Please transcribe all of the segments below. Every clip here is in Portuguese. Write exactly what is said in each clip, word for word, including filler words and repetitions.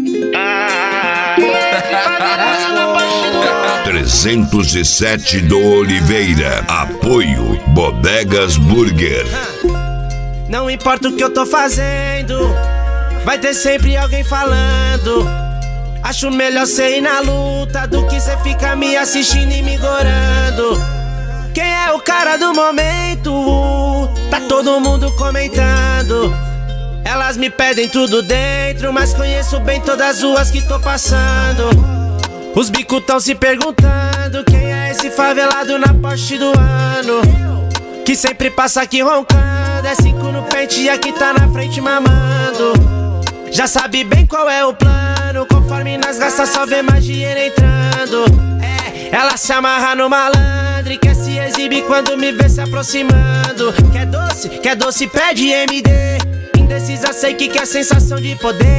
trezentos e sete do Oliveira. Apoio Bodegas Burger. Não importa o que eu tô fazendo, vai ter sempre alguém falando. Acho melhor cê ir na luta do que cê ficar me assistindo e me gorando. Quem é o cara do momento? Tá todo mundo comentando. Elas me pedem tudo dentro, mas conheço bem todas as ruas que tô passando. Os bicos tão se perguntando quem é esse favelado na Porsche do ano, que sempre passa aqui roncando. É cinco no pente e aqui tá na frente mamando. Já sabe bem qual é o plano, conforme nas gastas só vê mais dinheiro entrando. É, ela se amarra no malandro e quer se exibir quando me vê se aproximando. Quer doce, quer doce, pede M D. Indecisa, sei que quer sensação de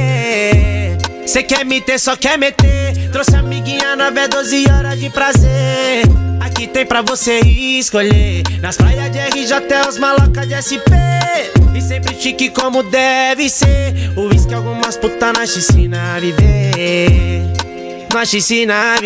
poder. Cê quer me ter, só quer meter. Trouxe amiguinha nove é doze horas de prazer. Aqui tem pra você escolher. Nas praias de R J é os maloca de S P. E sempre chique como deve ser. O uísque algumas puta na piscina a viver. Na piscina a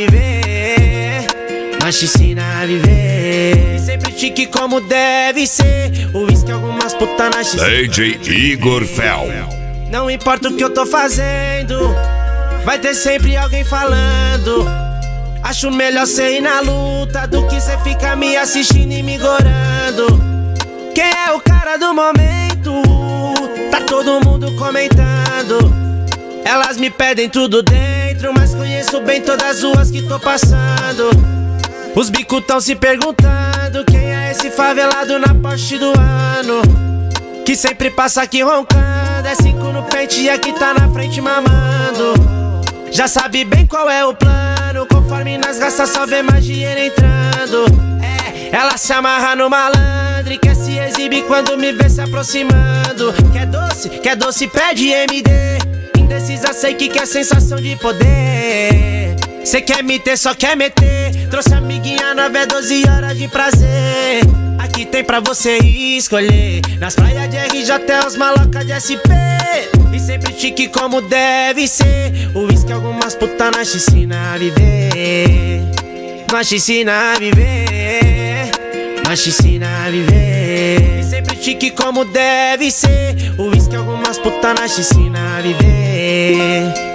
viver. Na piscina a viver. E sempre chique como deve ser. O uísque algumas puta na piscina. D J Igor Fel. Não importa o que eu tô fazendo, vai ter sempre alguém falando. Acho melhor cê ir na luta do que cê ficar me assistindo e me gorando. Quem é o cara do momento? Tá todo mundo comentando. Elas me pedem tudo dentro, mas conheço bem todas as ruas que tô passando. Os bicos tão se perguntando quem é esse favelado na Porsche do ano, que sempre passa aqui roncando. É cinco no pente e aqui tá na frente mamando. Já sabe bem qual é o plano, conforme nas gastas só vê mais dinheiro entrando. É, ela se amarra no malandro e quer se exibir quando me vê se aproximando. Quer doce, quer doce, pede M D. Indecisa, sei que quer sensação de poder. Cê quer me ter, só quer meter. Trouxe amiguinha nove é doze horas de prazer. Aqui tem pra você escolher. Nas praias de R J é os maloca de S P. E sempre chique como deve ser. O uísque algumas puta na piscina a viver. Na piscina a viver. Na piscina a viver. E sempre chique como deve ser. O uísque algumas puta na piscina a viver.